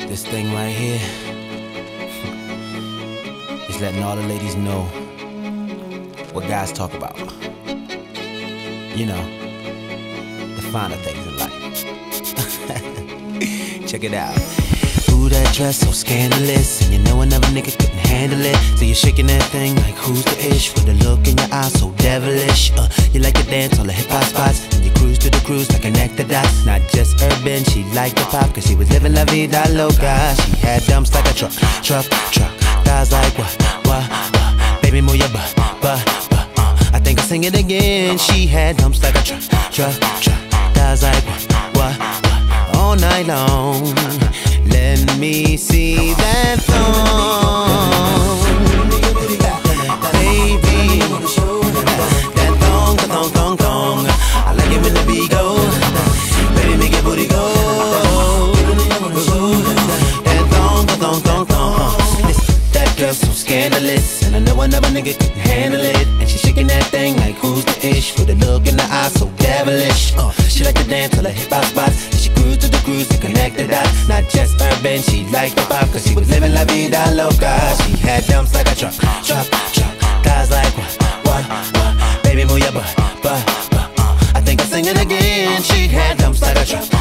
This thing right here is letting all the ladies know what guys talk about. You know, the finer things in life. Check it out. Ooh, that dress so scandalous, and you know another nigga couldn't handle it. So you're shaking that thing like who's the ish, with a look in your eyes so devilish. You like to dance on the hip hop spots, and you cruise to the cruise like connect the dots. Not just urban, she liked the pop, cause she was living la vida loca. She had dumps like a truck. Thighs like what? Baby, move your butt. I think I'll sing it again. She had dumps like a truck. Thighs like what? All night long. Let me see that thong, baby. That thong. I like it when the beat go. Baby, make your booty go. That thong. That girl so scandalous, and I know another nigga couldn't handle it. And she shaking that thing like who's the ish, with a look in the eye so devilish. She like to dance till the hip hop spots. She cruise to the cruise to connect the dots. Not just urban, she liked the pop, cause she was living la vida loca. She had dumps like a truck. Thighs like what? Baby, move your butt. I think I'll sing it again. She had dumps like a truck.